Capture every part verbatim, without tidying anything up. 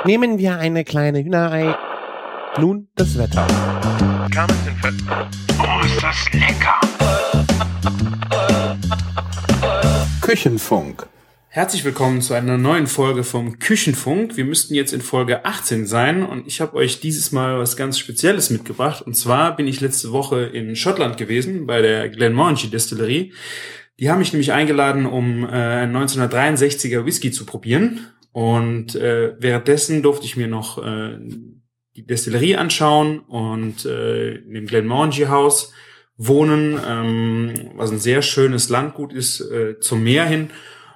Nehmen wir eine kleine Hühnerei. Nun das Wetter. Oh, ist das lecker! Küchenfunk. Herzlich willkommen zu einer neuen Folge vom Küchenfunk. Wir müssten jetzt in Folge achtzehn sein und ich habe euch dieses Mal was ganz Spezielles mitgebracht. Und zwar bin ich letzte Woche in Schottland gewesen, bei der Glenmorangie Distillerie. Die haben mich nämlich eingeladen, um äh, einen neunzehnhundertdreiundsechziger Whisky zu probieren. Und äh, währenddessen durfte ich mir noch äh, die Destillerie anschauen und äh, in dem Glenmorangie Haus wohnen, ähm, was ein sehr schönes Landgut ist, äh, zum Meer hin.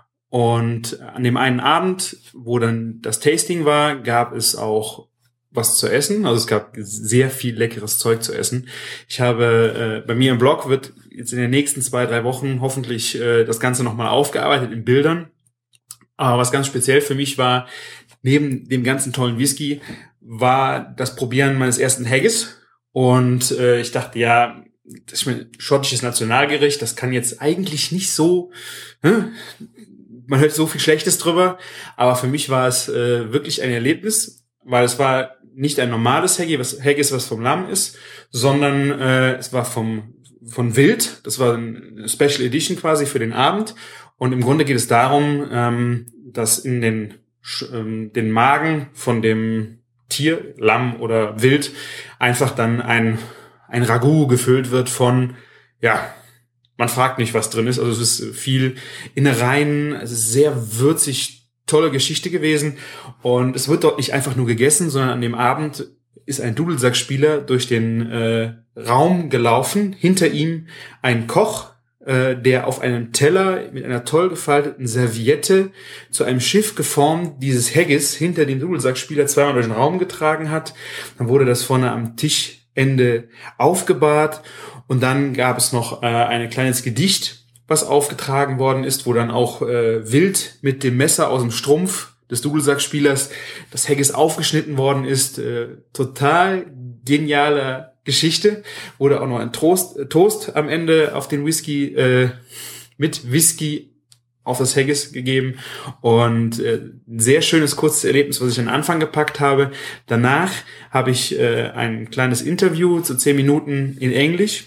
Und an dem einen Abend, wo dann das Tasting war, gab es auch was zu essen. Also es gab sehr viel leckeres Zeug zu essen. Ich habe äh, bei mir im Blog wird jetzt in den nächsten zwei, drei Wochen hoffentlich äh, das Ganze nochmal aufgearbeitet in Bildern. Aber was ganz speziell für mich war, neben dem ganzen tollen Whisky, war das Probieren meines ersten Haggis. Und äh, ich dachte, ja, das ist ein schottisches Nationalgericht, das kann jetzt eigentlich nicht so, ne? Man hört so viel Schlechtes drüber, aber für mich war es äh, wirklich ein Erlebnis, weil es war nicht ein normales Haggis, was, Haggis, was vom Lamm ist, sondern äh, es war vom von Wild. Das war eine Special Edition quasi für den Abend. Und im Grunde geht es darum, ähm, dass in den ähm, den Magen von dem Tier, Lamm oder Wild, einfach dann ein ein Ragout gefüllt wird von, ja, man fragt nicht, was drin ist. Also es ist viel Innereien, es ist sehr würzig, tolle Geschichte gewesen. Und es wird dort nicht einfach nur gegessen, sondern an dem Abend ist ein Dudelsackspieler durch den äh, Raum gelaufen. Hinter ihm ein Koch, äh, der auf einem Teller mit einer toll gefalteten Serviette zu einem Schiff geformt dieses Haggis hinter dem Dudelsackspieler zweimal durch den Raum getragen hat. Dann wurde das vorne am Tischende aufgebahrt. Und dann gab es noch äh, ein kleines Gedicht, was aufgetragen worden ist, wo dann auch äh, wild mit dem Messer aus dem Strumpf des Dudelsackspielers das Haggis aufgeschnitten worden ist. Äh, total geniale Geschichte. Wurde auch noch ein Toast, äh, Toast am Ende auf den Whisky, äh, mit Whisky auf das Haggis gegeben. Und äh, ein sehr schönes, kurzes Erlebnis, was ich an den Anfang gepackt habe. Danach habe ich äh, ein kleines Interview zu zehn Minuten in Englisch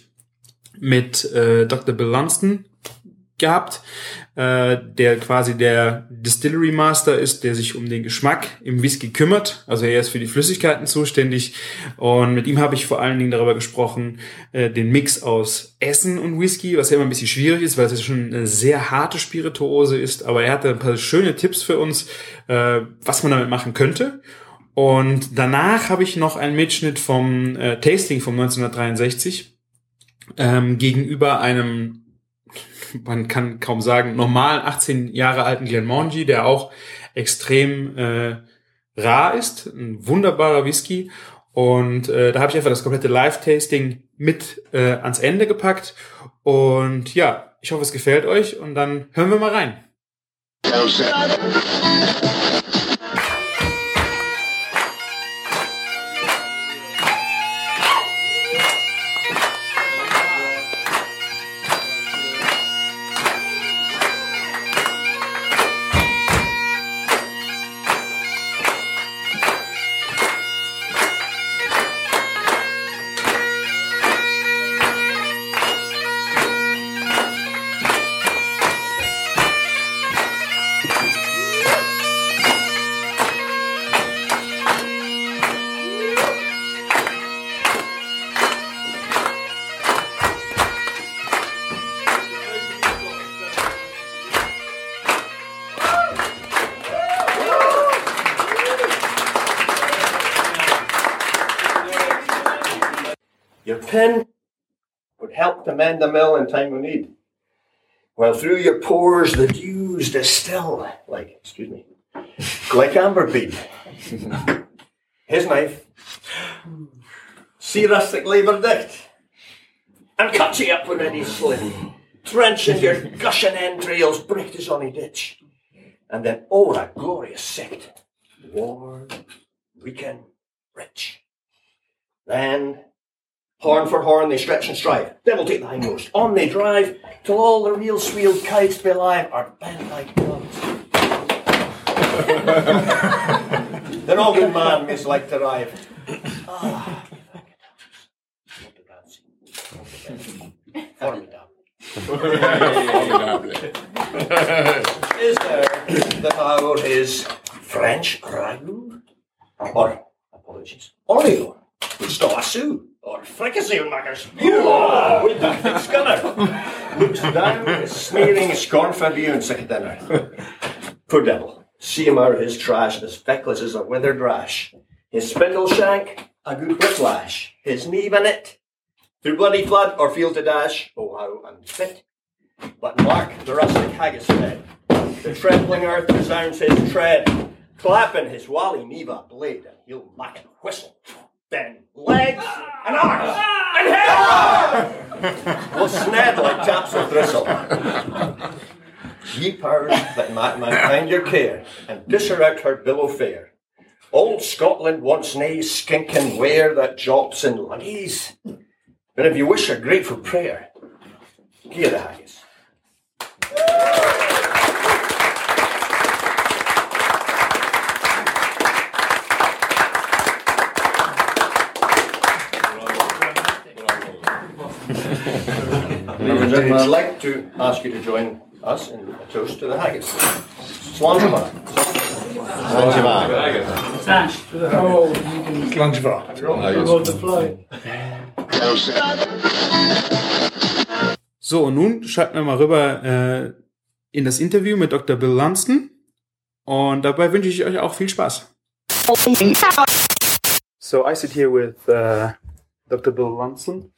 mit äh, Doktor Bill Lumsden gehabt, äh, der quasi der Distillery Master ist, der sich um den Geschmack im Whisky kümmert. Also er ist für die Flüssigkeiten zuständig. Und mit ihm habe ich vor allen Dingen darüber gesprochen, äh, den Mix aus Essen und Whisky, was ja immer ein bisschen schwierig ist, weil es ja schon eine sehr harte Spirituose ist. Aber er hatte ein paar schöne Tipps für uns, äh, was man damit machen könnte. Und danach habe ich noch einen Mitschnitt vom äh, Tasting vom neunzehnhundertdreiundsechzig ähm, gegenüber einem, man kann kaum sagen, normalen achtzehn Jahre alten Glenmorangie, der auch extrem äh, rar ist, ein wunderbarer Whisky. Und äh, da habe ich einfach das komplette Live-Tasting mit äh, ans Ende gepackt. Und ja, ich hoffe, es gefällt euch. Und dann hören wir mal rein. Your pen would help to mend the mill in time of need, while through your pores the dews distill like, excuse me, like amber bead. His knife, see rustic labour dicht, and cuts you up with any slim, trenching your gushing entrails, bright as on a ditch, and then oh, that glorious sight, warm, weekend, rich. Then horn for horn they stretch and strive, then we'll take the hindmost. On they drive, till all the real swealed kites be alive are bent like dogs. The no good man is like to arrive. Ah, formidable. Is there the how is French ragout? Or, apologies, Oreo with Stoasu? Or fricassee makers? Oh, with the thick skinner. Looks down, is smearing scorn for you and sick dinner. Poor devil. See him out his trash, as feckless as a withered rash. His spindle shank, a good whiplash. His knee in it, through bloody flood or field to dash. Oh, how unfit. But mark the rustic haggis fed. The trembling earth resounds his tread. Clapping his wally neva blade, and he'll mack and whistle. Then legs and arms and head will sned like taps of thistle. Ye powers that mak mankind your care, and dish her out her bill of fare. Old Scotland wants nae skinking ware that jops in lunnies. But if you wish a grateful prayer, gie the haggis. Ladies and gentlemen, I'd like to ask you to join us in a toast to the haggis. Slanjava. So, und nun schalten wir mal rüber äh, in das Interview mit Doktor Bill Lunston. Und dabei wünsche ich euch auch viel Spaß. So, I sit here with uh, Doctor Bill Lunston.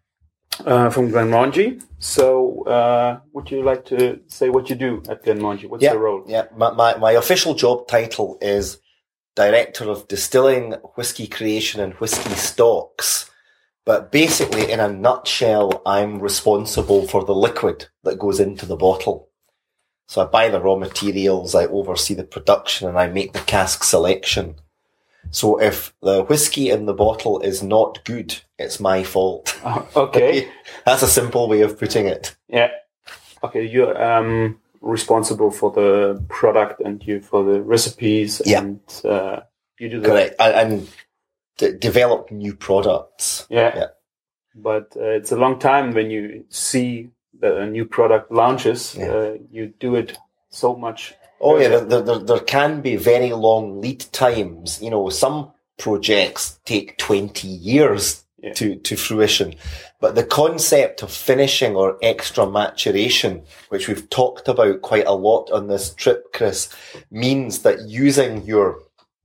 Uh, from Glenmorangie. So, uh, would you like to say what you do at Glenmorangie? What's yeah, your role? Yeah, my, my, my official job title is Director of Distilling, Whisky Creation and Whisky Stocks. But basically, in a nutshell, I'm responsible for the liquid that goes into the bottle. So I buy the raw materials, I oversee the production, and I make the cask selection. So if the whiskey in the bottle is not good, it's my fault. Oh, okay. That's a simple way of putting it. Yeah. Okay, you're um, responsible for the product and you for the recipes yeah. and uh, you do the... Correct. And, and d- develop new products. Yeah. yeah. But uh, it's a long time when you see that a new product launches. Yeah. Uh, you do it so much. Oh yeah, there, there, there can be very long lead times. You know, some projects take twenty years yeah. to, to fruition. But the concept of finishing or extra maturation, which we've talked about quite a lot on this trip, Chris, means that using your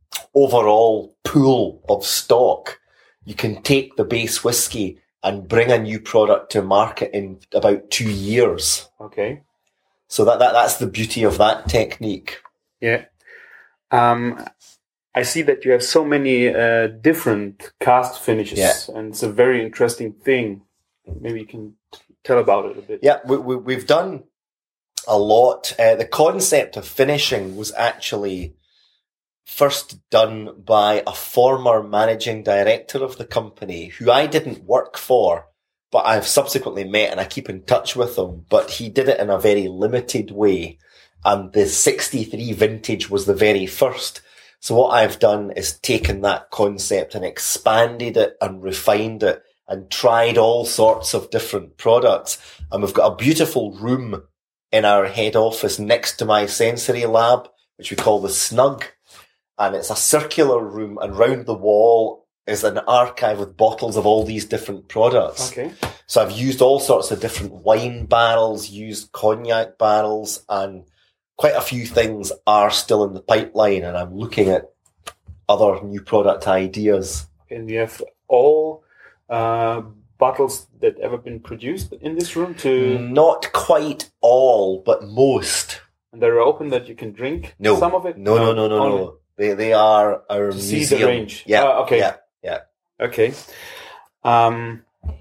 overall pool of stock, you can take the base whiskey and bring a new product to market in about two years. Okay. So that, that that's the beauty of that technique. Yeah. Um, I see that you have so many uh, different cast finishes, yeah. and it's a very interesting thing. Maybe you can t- tell about it a bit. Yeah, we, we, we've done a lot. Uh, the concept of finishing was actually first done by a former managing director of the company who I didn't work for, but I've subsequently met and I keep in touch with him. But he did it in a very limited way. And the sixty-three vintage was the very first. So what I've done is taken that concept and expanded it and refined it and tried all sorts of different products. And we've got a beautiful room in our head office next to my sensory lab, which we call the Snug. And it's a circular room, and round the wall is an archive with bottles of all these different products. Okay. So I've used all sorts of different wine barrels, used cognac barrels, and quite a few things are still in the pipeline, and I'm looking at other new product ideas. And you have all uh, bottles that ever been produced in this room to... Not quite all, but most. And they're open that you can drink no. some of it? No, no, no, no, no. no. They they are our to museum. See the range. Yeah. Uh, okay. Yeah. Yeah. Okay. Um,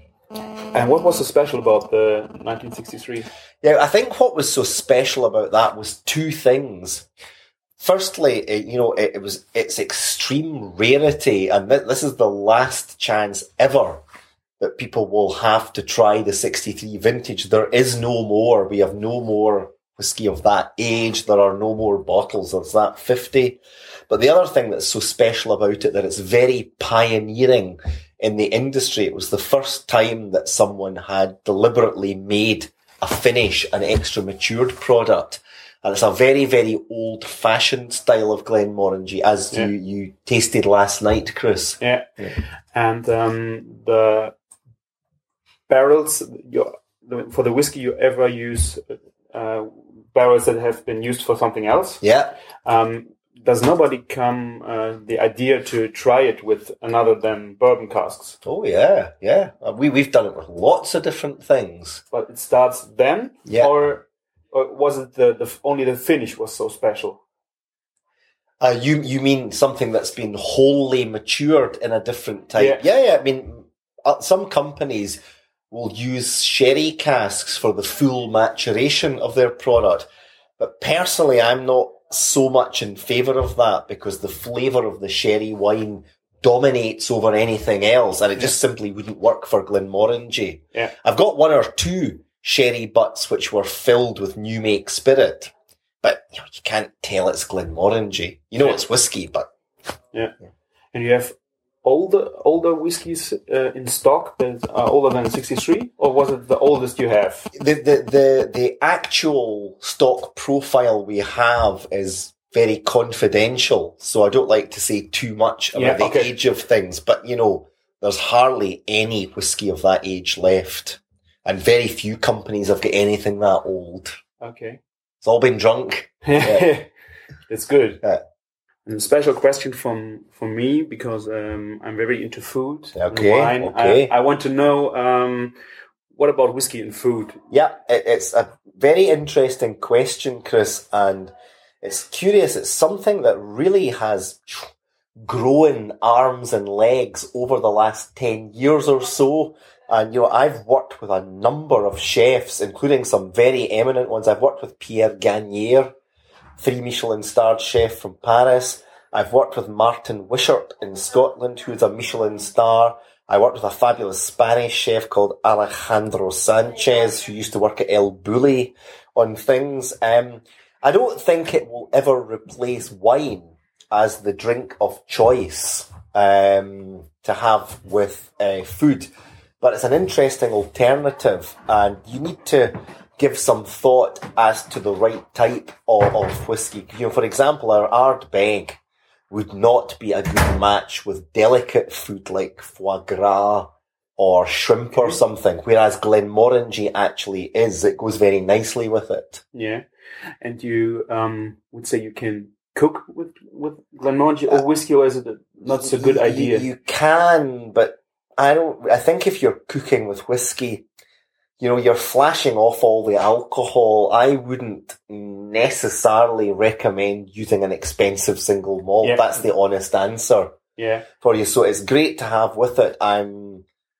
and what was so special about the nineteen sixty-three? Yeah, I think what was so special about that was two things. Firstly, it, you know, it, it was its extreme rarity, and th- this is the last chance ever that people will have to try the sixty-three vintage. There is no more. We have no more whiskey of that age. There are no more bottles. There's that fifty. But the other thing that's so special about it, that it's very pioneering in the industry. It was the first time that someone had deliberately made a finish, an extra matured product. And it's a very, very old-fashioned style of Glenmorangie, as yeah. you, you tasted last night, Chris. Yeah. yeah. And um, the barrels, you, for the whiskey, you ever use uh, barrels that have been used for something else? Yeah. Um, does nobody come uh, the idea to try it with another than bourbon casks? Oh, yeah, yeah. We, we've done it with lots of different things. But it starts then? Yeah. Or, or was it the, the only the finish was so special? Uh, you you mean something that's been wholly matured in a different type? Yeah, yeah. yeah. I mean, uh, some companies will use sherry casks for the full maturation of their product. But personally, I'm not so much in favour of that, because the flavour of the sherry wine dominates over anything else, and it just yeah. simply wouldn't work for Glenmorangie. Yeah. I've got one or two sherry butts which were filled with new make spirit, but you know, you can't tell it's Glenmorangie. You know, yeah. it's whiskey, but yeah. yeah. And you have older older whiskies uh, in stock that are older than sixty-three, or was it the oldest you have? The the the the actual stock profile we have is very confidential, so I don't like to say too much about yeah, the okay. age of things. But you know, there's hardly any whiskey of that age left, and very few companies have got anything that old. Okay, it's all been drunk. Yeah. It's good. Yeah. And a special question from from me, because um, I'm very into food okay, and wine. Okay. I, I want to know um, what about whiskey and food? Yeah, it, it's a very interesting question, Chris, and it's curious. It's something that really has grown arms and legs over the last ten years or so. And, you know, I've worked with a number of chefs, including some very eminent ones. I've worked with Pierre Gagnère, three Michelin-starred chef from Paris. I've worked with Martin Wishart in Scotland, who's a Michelin star. I worked with a fabulous Spanish chef called Alejandro Sanchez, who used to work at El Bulli on things. Um, I don't think it will ever replace wine as the drink of choice um, to have with uh, food. But it's an interesting alternative, and you need to give some thought as to the right type of, of whiskey. You know, for example, our Ardbeg would not be a good match with delicate food like foie gras or shrimp or something, whereas Glenmorangie actually is. It goes very nicely with it. Yeah. And you um, would say you can cook with, with Glenmorangie or whiskey, or is it not so good idea? You, you can, but I don't, I think if you're cooking with whiskey, you know, you're flashing off all the alcohol. I wouldn't necessarily recommend using an expensive single malt. Yeah. That's the honest answer. Yeah. For you. So it's great to have with it. I'm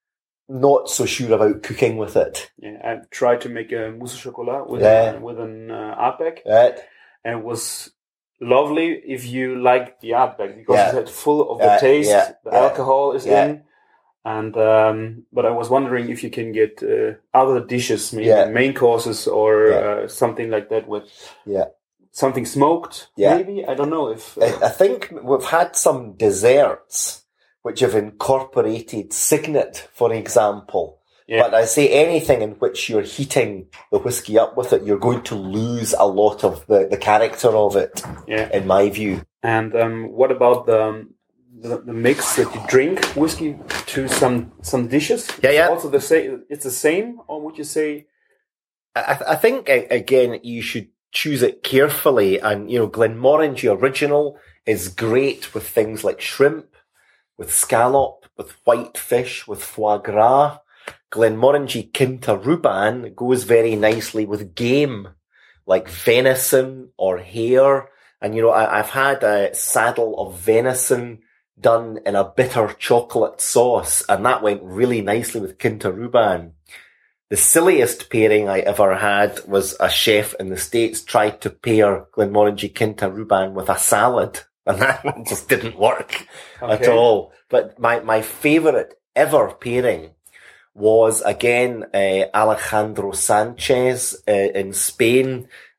not so sure about cooking with it. Yeah. I tried to make a mousse au chocolat with, yeah. an, with an uh, Ardbeg. Right. And it was lovely if you like the Ardbeg, because yeah. it's full of the yeah. taste. Yeah. The yeah. alcohol is yeah. in. And, um, but I was wondering if you can get, uh, other dishes, maybe yeah. main courses or, yeah. uh, something like that with yeah. something smoked, yeah. maybe? I don't know if... Uh, I, I think we've had some desserts which have incorporated Signet, for example. yeah. But I say anything in which you're heating the whiskey up with it, you're going to lose a lot of the, the character of it, yeah. in my view. And, um, what about the... Um, The, the mix that you drink whiskey to some some dishes? Yeah, yeah. Also the same. It's the same, or would you say? I, I think again you should choose it carefully. And you know, Glenmorangie Original is great with things like shrimp, with scallop, with white fish, with foie gras. Glenmorangie Quinta Ruban goes very nicely with game, like venison or hare. And you know, I, I've had a saddle of venison done in a bitter chocolate sauce, and that went really nicely with Quinta Ruban. The silliest pairing I ever had was a chef in the States tried to pair Glenmorangie Quinta Ruban with a salad, and that one just didn't work okay. at all. But my, my favourite ever pairing was, again, uh, Alejandro Sanchez uh, in Spain.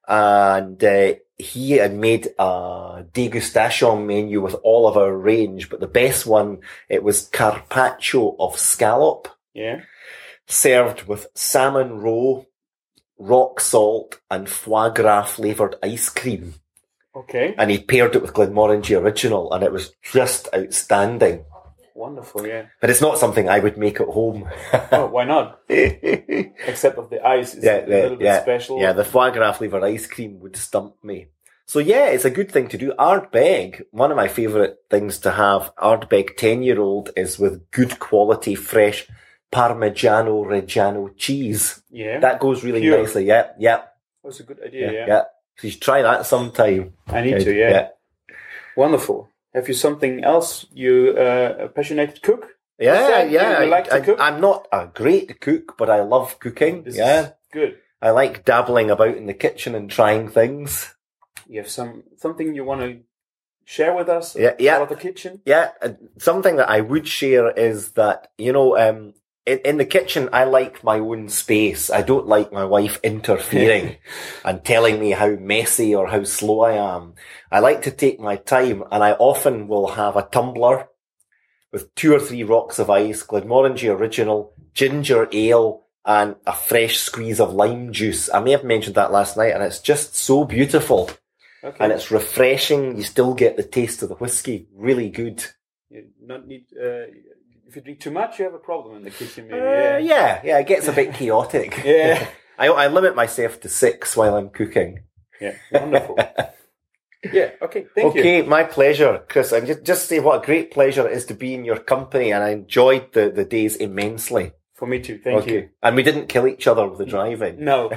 and uh, he had made a degustation menu with all of our range, but the best one, it was carpaccio of scallop, Yeah. served with salmon roe, rock salt, and foie gras flavoured ice cream. Okay. And he paired it with Glenmorangie Original, and it was just outstanding. Wonderful, yeah. But it's not something I would make at home. Oh, why not? Except of the ice is Yeah, a little bit yeah, special. yeah, the foie gras flavoured ice cream would stump me. So yeah, it's a good thing to do. Ardbeg, one of my favourite things to have, Ardbeg ten-year-old is with good quality, fresh Parmigiano Reggiano cheese. Yeah. That goes really Pure. nicely. Yeah, yeah, That's a good idea, yeah, yeah. yeah. So you should try that sometime. I need to, yeah. Yeah. Wonderful. Have you something else? You uh, a passionate cook? Yeah, that? yeah. You- you like to I, cook? I'm not a great cook, but I love cooking. This yeah. is good. I like dabbling about in the kitchen and trying things. You have some something you want to share with us Yeah, yeah. about the kitchen? Yeah, and something that I would share is that, you know, um, in, in the kitchen, I like my own space. I don't like my wife interfering and telling me how messy or how slow I am. I like to take my time, and I often will have a tumbler with two or three rocks of ice, Glenmorangie Original, ginger ale, and a fresh squeeze of lime juice. I may have mentioned that last night, and it's just so beautiful. Okay. And it's refreshing. You still get the taste of the whiskey. Really good. You not need. Uh, if you drink too much, you have a problem in the kitchen. Maybe. Uh, yeah. yeah, yeah, it gets a bit chaotic. Yeah. I, I limit myself to six while I'm cooking. Yeah. Wonderful. Yeah. Okay. Thank you. Okay, my pleasure, Chris. And just, just say what a great pleasure it is to be in your company, and I enjoyed the, the days immensely. For me too. Thank okay. you. And we didn't kill each other with the driving. No.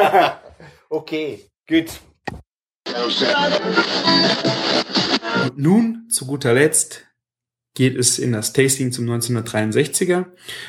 Okay, good. Und nun, zu guter Letzt, geht es in das Tasting zum neunzehnhundertdreiundsechziger.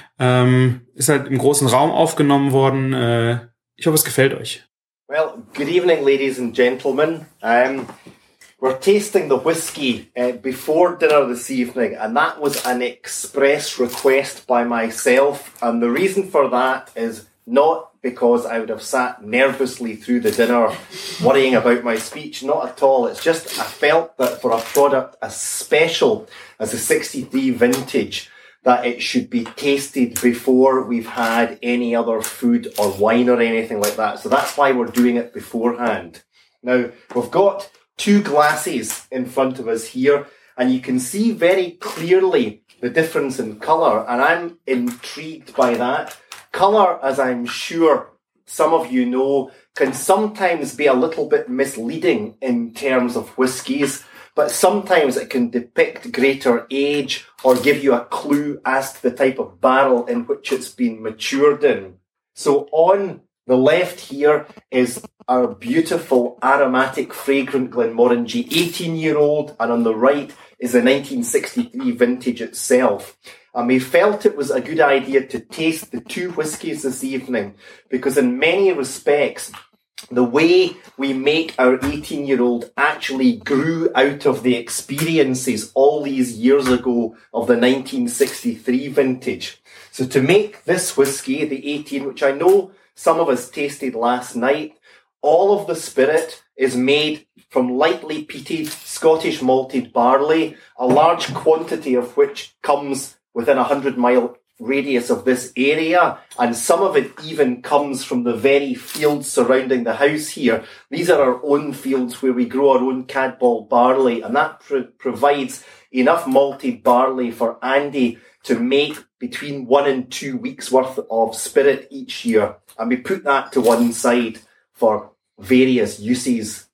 Ähm, ist halt im großen Raum aufgenommen worden. Äh, ich hoffe, es gefällt euch. Well, good evening, ladies and gentlemen. Um, we're tasting the whiskey uh, before dinner this evening, and that was an express request by myself. And the reason for that is not because I would have sat nervously through the dinner worrying about my speech. Not at all. It's just I felt that for a product as special as the sixty-three vintage, that it should be tasted before we've had any other food or wine or anything like that. So that's why we're doing it beforehand. Now, we've got two glasses in front of us here, and you can see very clearly the difference in colour, and I'm intrigued by that. Colour, as I'm sure some of you know, can sometimes be a little bit misleading in terms of whiskies, but sometimes it can depict greater age or give you a clue as to the type of barrel in which it's been matured in. So on the left here is our beautiful aromatic fragrant Glenmorangie eighteen-year-old, and on the right is the nineteen sixty-three vintage itself. And we felt it was a good idea to taste the two whiskies this evening because in many respects, the way we make our eighteen-year-old actually grew out of the experiences all these years ago of the nineteen sixty-three vintage. So to make this whiskey, the eighteen, which I know some of us tasted last night, all of the spirit is made from lightly peated Scottish malted barley, a large quantity of which comes within a hundred mile radius of this area, and some of it even comes from the very fields surrounding the house here. These are our own fields where we grow our own Cadball barley, and that pro- provides enough malted barley for Andy to make between one and two weeks worth of spirit each year. And we put that to one side for various uses,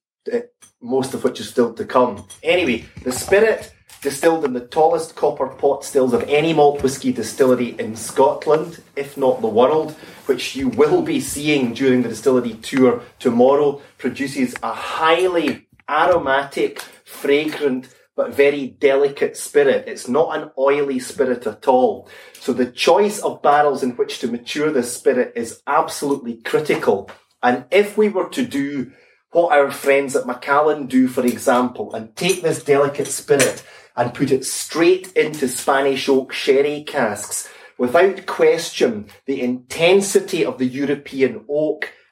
most of which is still to come. Anyway, the spirit distilled in the tallest copper pot stills of any malt whisky distillery in Scotland, if not the world, which you will be seeing during the distillery tour tomorrow, produces a highly aromatic, fragrant, but very delicate spirit. It's not an oily spirit at all. So the choice of barrels in which to mature this spirit is absolutely critical. And if we were to do what our friends at Macallan do, for example, and take this delicate spirit and put it straight into Spanish oak sherry casks, without question, the intensity of the European oak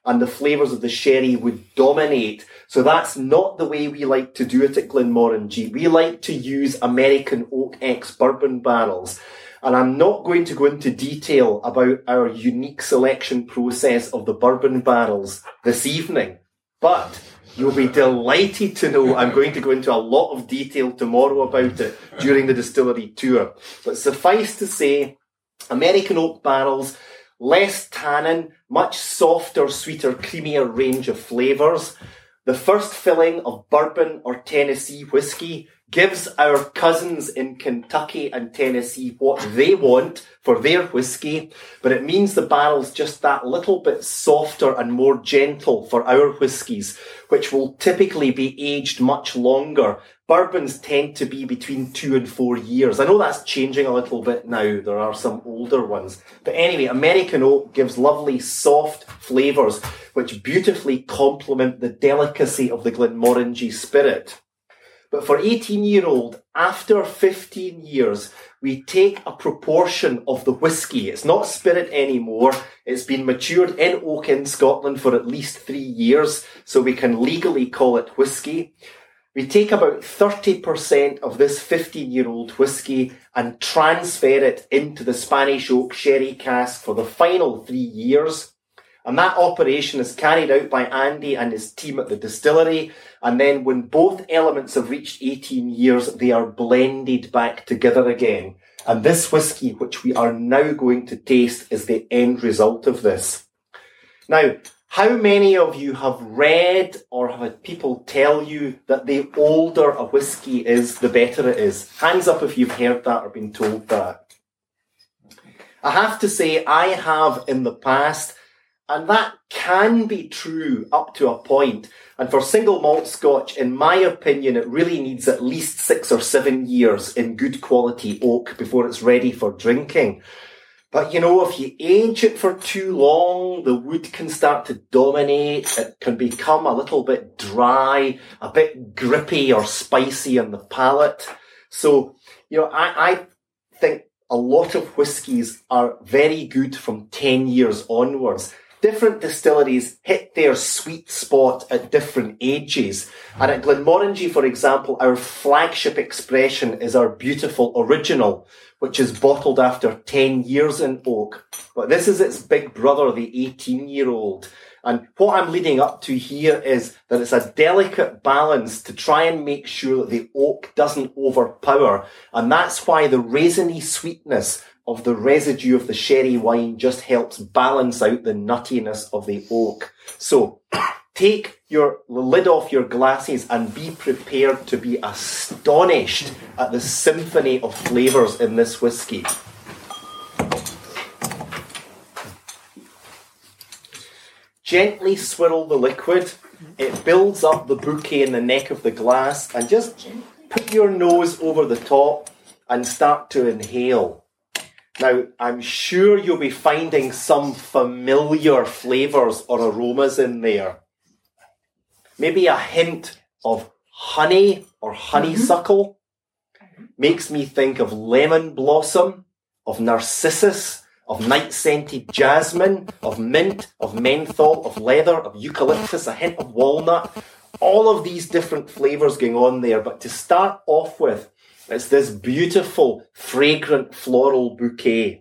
and the flavours of the sherry would dominate. So that's not the way we like to do it at Glenmorangie. We like to use American Oak ex-bourbon barrels. And I'm not going to go into detail about our unique selection process of the bourbon barrels this evening. But you'll be delighted to know I'm going to go into a lot of detail tomorrow about it during the distillery tour. But suffice to say, American Oak barrels, less tannin, much softer, sweeter, creamier range of flavours. The first filling of bourbon or Tennessee whiskey gives our cousins in Kentucky and Tennessee what they want for their whiskey, but it means the barrel's just that little bit softer and more gentle for our whiskies, which will typically be aged much longer. Bourbons tend to be between two and four years. I know that's changing a little bit now. There are some older ones. But anyway, American Oak gives lovely soft flavours, which beautifully complement the delicacy of the Glenmorangie spirit. But for eighteen-year-old, after fifteen years, we take a proportion of the whiskey. It's not spirit anymore. It's been matured in oak in Scotland for at least three years, so we can legally call it whiskey. We take about thirty percent of this fifteen-year-old whiskey and transfer it into the Spanish oak sherry cask for the final three years. And that operation is carried out by Andy and his team at the distillery. And then when both elements have reached eighteen years, they are blended back together again. And this whiskey, which we are now going to taste, is the end result of this. Now, how many of you have read or have had people tell you that the older a whiskey is, the better it is? Hands up if you've heard that or been told that. I have to say, I have in the past. And that can be true up to a point. And for single malt Scotch, in my opinion, it really needs at least six or seven years in good quality oak before it's ready for drinking. But you know, if you age it for too long, the wood can start to dominate. It can become a little bit dry, a bit grippy or spicy on the palate. So, you know, I, I think a lot of whiskies are very good from ten years onwards. Different distilleries hit their sweet spot at different ages. And at Glenmorangie, for example, our flagship expression is our beautiful original, which is bottled after ten years in oak. But this is its big brother, the eighteen-year-old. And what I'm leading up to here is that it's a delicate balance to try and make sure that the oak doesn't overpower. And that's why the raisiny sweetness of the residue of the sherry wine just helps balance out the nuttiness of the oak. So take your the lid off your glasses and be prepared to be astonished at the symphony of flavours in this whiskey. Gently swirl the liquid. It builds up the bouquet in the neck of the glass, and just put your nose over the top and start to inhale. Now, I'm sure you'll be finding some familiar flavours or aromas in there. Maybe a hint of honey or honeysuckle. Makes me think of lemon blossom, of narcissus, of night-scented jasmine, of mint, of menthol, of leather, of eucalyptus, a hint of walnut. All of these different flavours going on there. But to start off with, it's this beautiful, fragrant floral bouquet.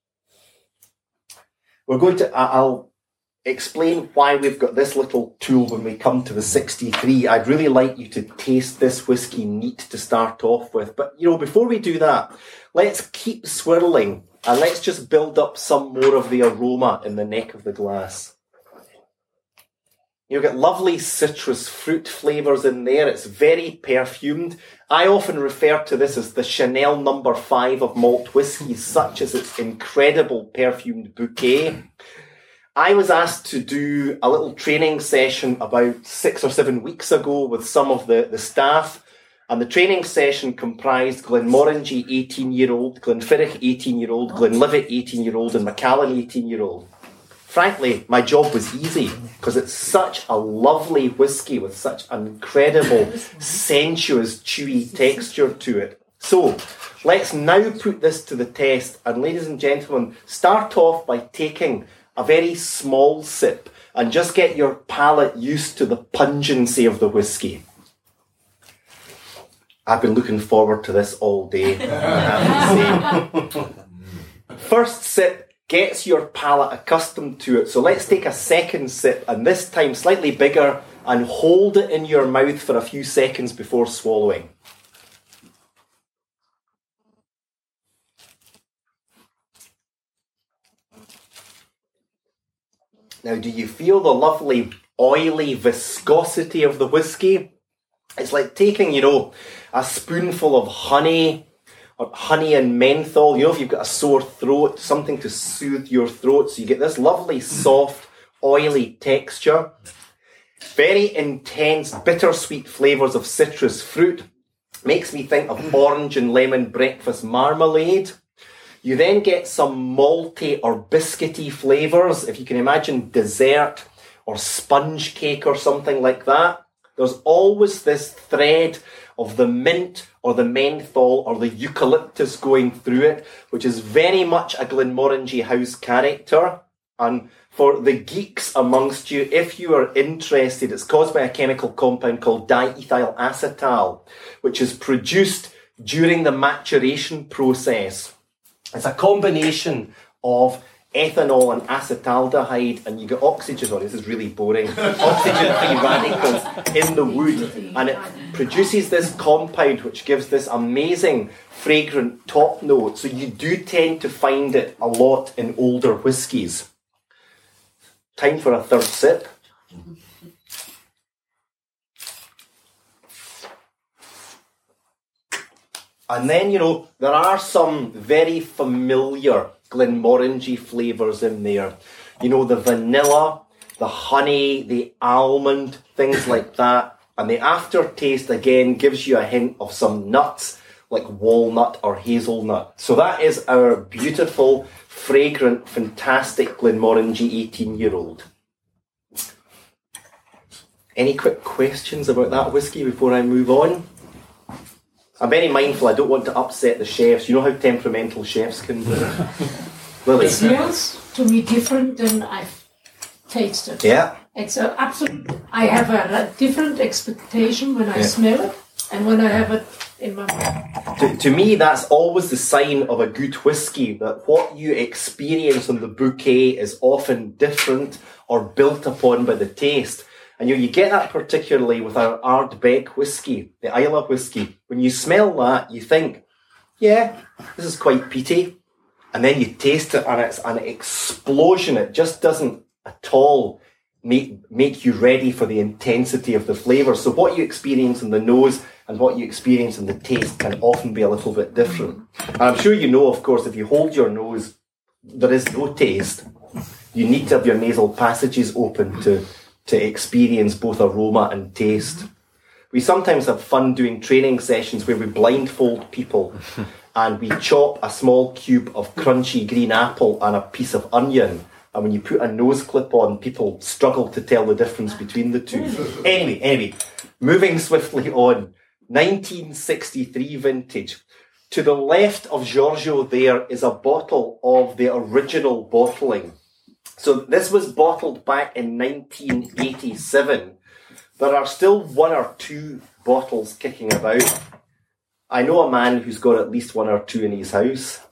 We're going to, I'll explain why we've got this little tool when we come to the sixty-three. I'd really like you to taste this whiskey neat to start off with. But, you know, before we do that, let's keep swirling and let's just build up some more of the aroma in the neck of the glass. You'll get lovely citrus fruit flavours in there. It's very perfumed. I often refer to this as the Chanel number five of malt whiskies, such as its incredible perfumed bouquet. I was asked to do a little training session about six or seven weeks ago with some of the, the staff. And the training session comprised Glenmorangie eighteen-year-old, Glenfiddich eighteen-year-old, Glenlivet eighteen-year-old, and Macallan eighteen-year-old. Frankly, my job was easy because it's such a lovely whiskey with such an incredible, sensuous, chewy texture to it. So, let's now put this to the test. And ladies and gentlemen, start off by taking a very small sip and just get your palate used to the pungency of the whiskey. I've been looking forward to this all day, I have to say. First sip gets your palate accustomed to it. So let's take a second sip, and this time slightly bigger, and hold it in your mouth for a few seconds before swallowing. Now, do you feel the lovely oily viscosity of the whiskey? It's like taking, you know, a spoonful of honey, or honey and menthol. You know, if you've got a sore throat, something to soothe your throat. So you get this lovely, soft, oily texture. Very intense, bittersweet flavours of citrus fruit. Makes me think of orange and lemon breakfast marmalade. You then get some malty or biscuity flavours. If you can imagine dessert or sponge cake or something like that. There's always this thread of the mint or the menthol or the eucalyptus going through it, which is very much a Glenmorangie House character. And for the geeks amongst you, if you are interested, it's caused by a chemical compound called diethyl acetal, which is produced during the maturation process. It's a combination of ethanol and acetaldehyde, and you get oxygen, sorry, this is really boring, oxygen-free radicals in the wood, and it produces this compound which gives this amazing fragrant top note. So you do tend to find it a lot in older whiskies. Time for a third sip. And then, you know, there are some very familiar Glenmorangie flavours in there. You know, the vanilla, the honey, the almond, things like that. And the aftertaste, again, gives you a hint of some nuts, like walnut or hazelnut. So that is our beautiful, fragrant, fantastic Glenmorangie eighteen-year-old. Any quick questions about that whiskey before I move on? I'm very mindful, I don't want to upset the chefs. You know how temperamental chefs can be. Lily? It smells to me different than I've tasted. Yeah. It's a absolute. I have a, a different expectation when I Yeah. smell it and when I have it in my mouth. To, to me, that's always the sign of a good whiskey, that what you experience on the bouquet is often different or built upon by the taste. And you, you get that particularly with our Ardbeg whiskey, the Islay whiskey. When you smell that, you think, yeah, this is quite peaty. And then you taste it and it's an explosion. It just doesn't at all make, make you ready for the intensity of the flavour. So what you experience in the nose and what you experience in the taste can often be a little bit different. And I'm sure you know, of course, if you hold your nose, there is no taste. You need to have your nasal passages open to to experience both aroma and taste. We sometimes have fun doing training sessions where we blindfold people and we chop a small cube of crunchy green apple and a piece of onion. And when you put a nose clip on, people struggle to tell the difference between the two. Anyway, anyway, moving swiftly on. nineteen sixty-three vintage. To the left of Giorgio there is a bottle of the original bottling. So this was bottled back in nineteen eighty-seven. There are still one or two bottles kicking about. I know a man who's got at least one or two in his house.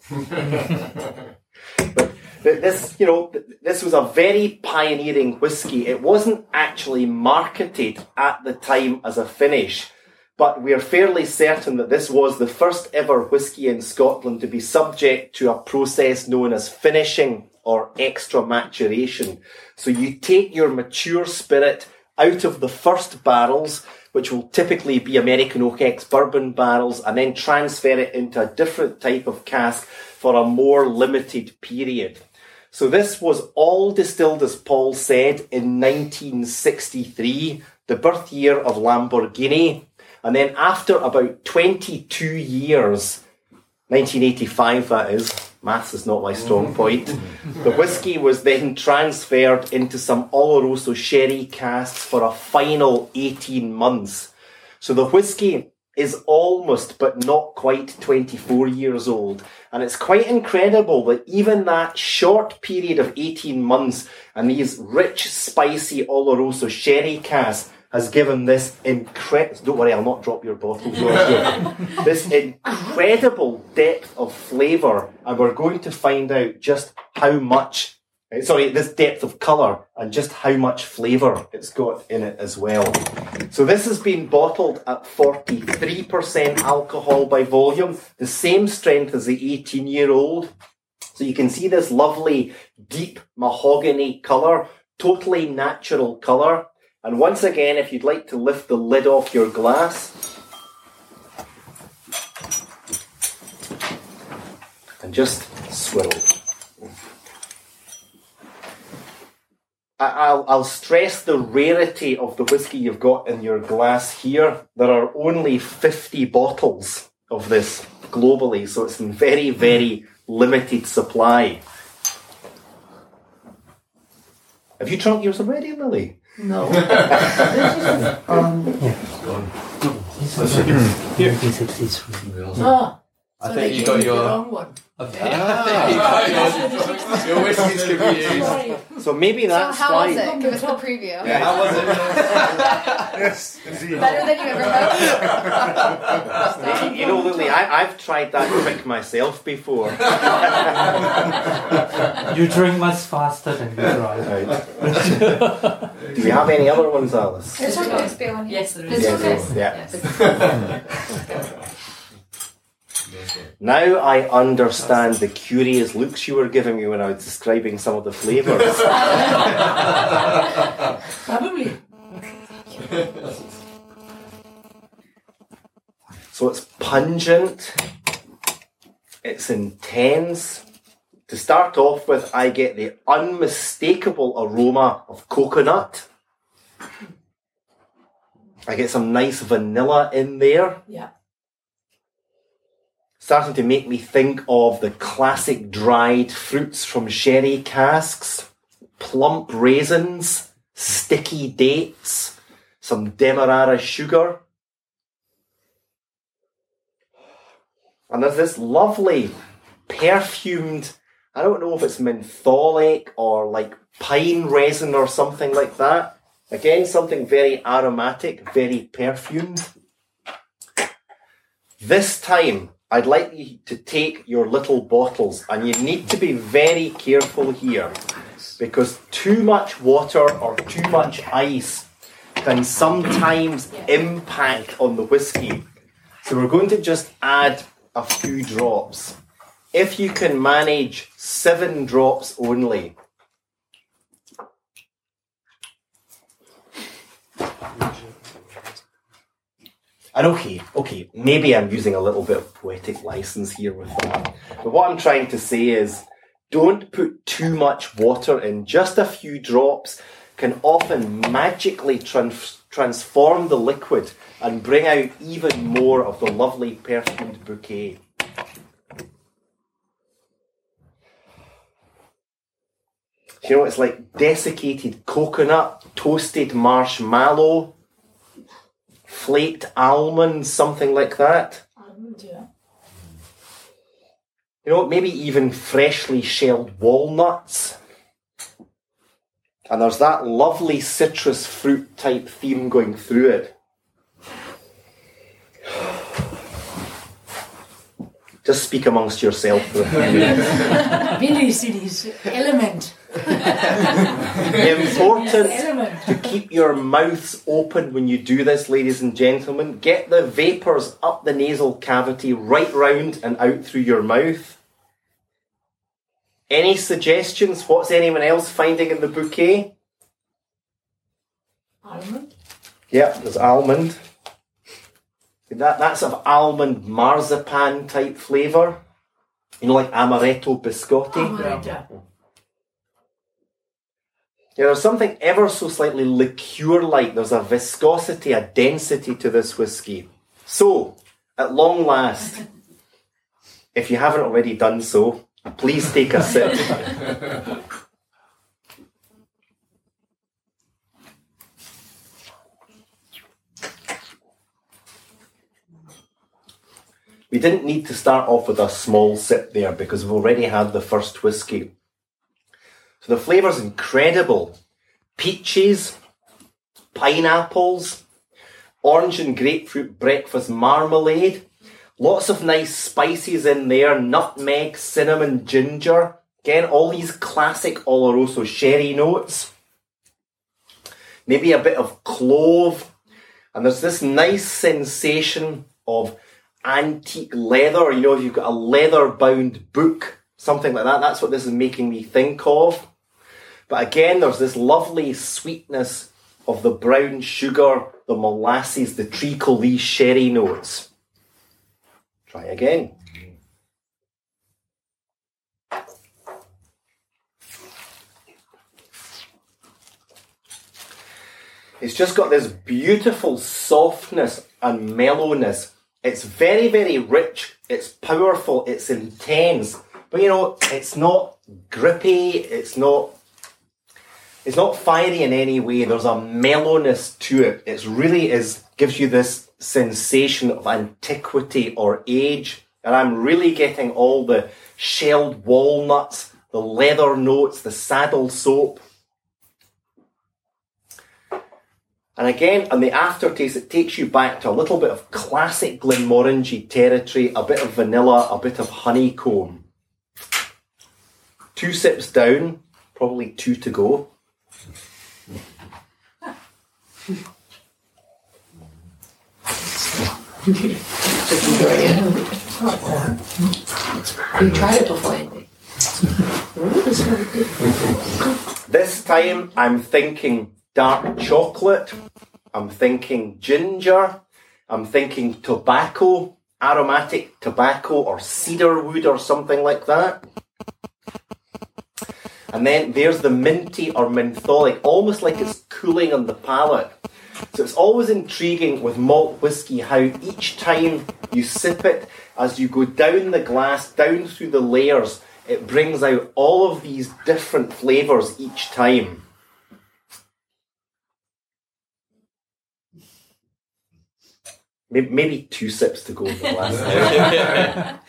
But this, you know, this was a very pioneering whiskey. It wasn't actually marketed at the time as a finish, but we're fairly certain that this was the first ever whiskey in Scotland to be subject to a process known as finishing or extra maturation. So you take your mature spirit out of the first barrels, which will typically be American Oak ex-bourbon barrels, and then transfer it into a different type of cask for a more limited period. So this was all distilled, as Paul said, in nineteen sixty-three, the birth year of Lamborghini. And then after about twenty-two years, nineteen eighty-five that is, maths is not my strong point, the whiskey was then transferred into some Oloroso sherry casks for a final eighteen months. So the whiskey is almost but not quite twenty-four years old. And it's quite incredible that even that short period of eighteen months and these rich, spicy Oloroso sherry casks has given this incredible, don't worry, I'll not drop your bottles, this incredible depth of flavour. And we're going to find out just how much, sorry, this depth of colour and just how much flavour it's got in it as well. So this has been bottled at forty-three percent alcohol by volume, the same strength as the eighteen-year-old. So you can see this lovely, deep mahogany colour, totally natural colour. And once again, if you'd like to lift the lid off your glass and just swirl. I'll, I'll stress the rarity of the whiskey you've got in your glass here. There are only fifty bottles of this globally, so it's in very, very limited supply. Have you drunk yours already, Lily? No. um, Here. Oh, I so think they you gave got me your- the wrong one. Ah, your whiskies could be used. Sorry. So maybe So that's how why. was it? Give us the preview. Yeah, how was it? yes, indeed. Better than you ever hoped. You know, Lily, I, I've tried that trick myself before. You drink much faster than you drive. Right. Do we have any other ones, Alice? There's a Shakespeare one. Yes, there There's is. Yes, okay. yeah. Yes. Now I understand the curious looks you were giving me when I was describing some of the flavours. Probably. So it's pungent, it's intense. To start off with, I get the unmistakable aroma of coconut. I get some nice vanilla in there. Yeah. Starting to make me think of the classic dried fruits from sherry casks, plump raisins, sticky dates, some demerara sugar. And there's this lovely perfumed, I don't know if it's mentholic or like pine resin or something like that. Again, something very aromatic, very perfumed. This time, I'd like you to take your little bottles, and you need to be very careful here, because too much water or too much ice can sometimes impact on the whiskey. So we're going to just add a few drops. If you can manage seven drops only. And okay, okay, maybe I'm using a little bit of poetic license here with that. But what I'm trying to say is, don't put too much water in. Just a few drops can often magically trans- transform the liquid and bring out even more of the lovely perfumed bouquet. You know, it's like desiccated coconut, toasted marshmallow, flaked almonds, something like that. Almond, yeah. You know, maybe even freshly shelled walnuts. And there's that lovely citrus fruit type theme going through it. Just speak amongst yourself for a few minutes. Billy's in his element. Important Element. to keep your mouths open when you do this, ladies and gentlemen. Get the vapours up the nasal cavity, right round and out through your mouth. Any suggestions? What's anyone else finding in the bouquet? Almond. Yeah, there's almond. That, that's of almond marzipan type flavour. You know, like amaretto biscotti. Amaretta. Yeah, there's something ever so slightly liqueur-like. There's a viscosity, a density to this whiskey. So, at long last, if you haven't already done so, please take a sip. We didn't need to start off with a small sip there because we've already had the first whiskey. So the flavour's incredible. Peaches, pineapples, orange and grapefruit breakfast marmalade. Lots of nice spices in there. Nutmeg, cinnamon, ginger. Again, all these classic Oloroso sherry notes. Maybe a bit of clove. And there's this nice sensation of antique leather. You know, if you've got a leather-bound book, something like that, that's what this is making me think of. But again, there's this lovely sweetness of the brown sugar, the molasses, the treacle, these sherry notes. Try again. It's just got this beautiful softness and mellowness. It's very, very rich. It's powerful. It's intense. But, you know, it's not grippy. It's not, it's not fiery in any way. There's a mellowness to it. It really is, gives you this sensation of antiquity or age. And I'm really getting all the shelled walnuts, the leather notes, the saddle soap. And again, on the aftertaste, it takes you back to a little bit of classic Glenmorangie territory, a bit of vanilla, a bit of honeycomb. Two sips down, probably two to go. You tried it before, Andy. This time, I'm thinking dark chocolate. I'm thinking ginger. I'm thinking tobacco, aromatic tobacco or cedar wood or something like that. And then there's the minty or mentholic, almost like it's cooling on the palate. So it's always intriguing with malt whiskey how each time you sip it, as you go down the glass, down through the layers, it brings out all of these different flavours each time. Maybe two sips to go in the last.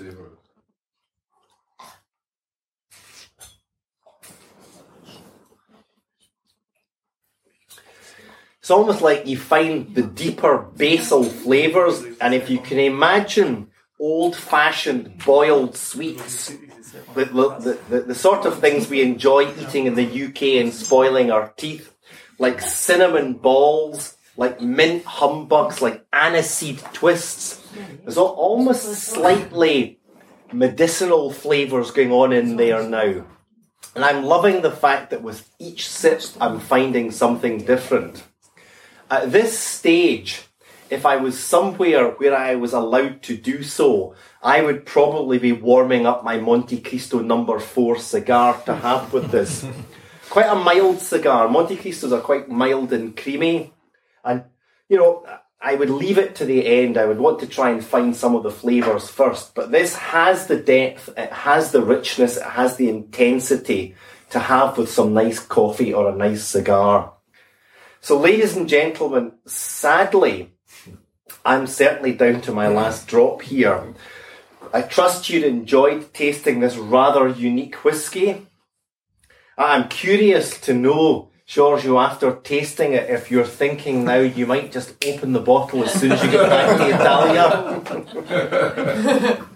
It's almost like you find the deeper basal flavours, and if you can imagine old-fashioned boiled sweets, the, the, the, the sort of things we enjoy eating in the U K and spoiling our teeth, like cinnamon balls, like mint humbugs, like aniseed twists. There's almost slightly medicinal flavours going on in there now. And I'm loving the fact that with each sip, I'm finding something different. At this stage, if I was somewhere where I was allowed to do so, I would probably be warming up my Monte Cristo number four cigar to have with this. Quite a mild cigar. Monte Cristos are quite mild and creamy. And, you know, I would leave it to the end. I would want to try and find some of the flavours first. But this has the depth, it has the richness, it has the intensity to have with some nice coffee or a nice cigar. So, ladies and gentlemen, sadly, I'm certainly down to my last drop here. I trust you'd enjoyed tasting this rather unique whiskey. I'm curious to know, Giorgio, after tasting it, if you're thinking now you might just open the bottle as soon as you get back to Italia.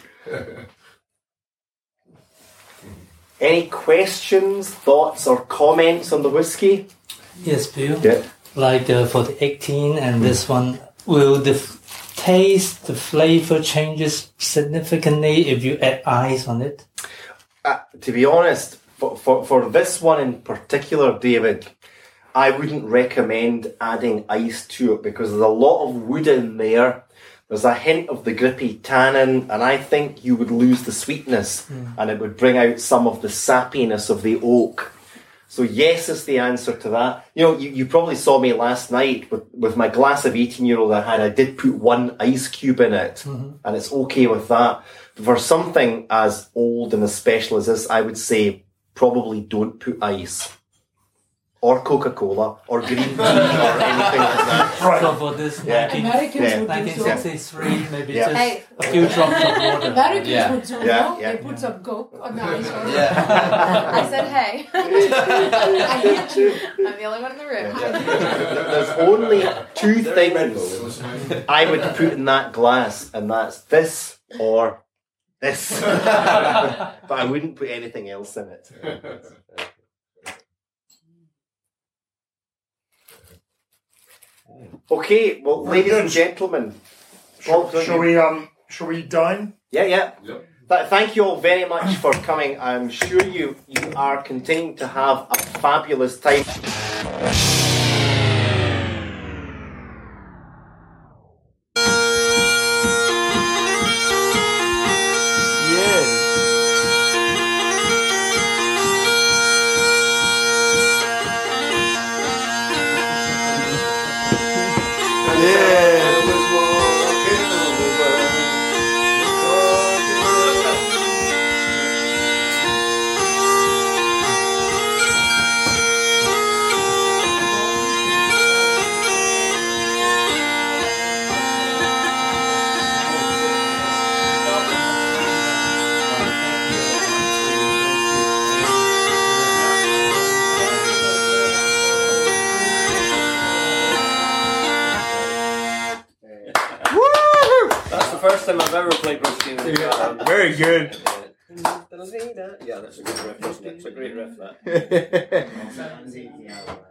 Any questions, thoughts or comments on the whiskey? Yes, Bill. Yeah. Like uh, for the eighteen and this one, will the f- taste, the flavor changes significantly if you add ice on it? Uh, to be honest, for, for, for this one in particular, David, I wouldn't recommend adding ice to it because there's a lot of wood in there. There's a hint of the grippy tannin, and I think you would lose the sweetness mm. and it would bring out some of the sappiness of the oak. So yes is the answer to that. You know, you, you probably saw me last night with, with my glass of eighteen-year-old I had. I did put one ice cube in it, mm-hmm. and it's okay with that. But for something as old and as special as this, I would say probably don't put ice. or Coca-Cola, or green tea, or anything like that. So for this Yeah. nineteen, Americans Yeah. would do nineteen so. sixty-three, maybe Yeah. just Hey. a few drops of water. Americans Yeah. would do Yeah, so. yeah. They put some Coke on the ice. Or I said, hey. I hear you. I'm the only one in the room. There's only two things I would put in that glass, and that's this or this. But I wouldn't put anything else in it. Okay, well, ladies and gentlemen. Shall, Well, shall we um shall we dine? Yeah, yeah. Th- thank you all very much for coming. I'm sure you, you are continuing to have a fabulous time. That's the first time I've ever played Rush Team. Yeah, very good. Yeah, that's a good riff, isn't it? It's a great riff, that.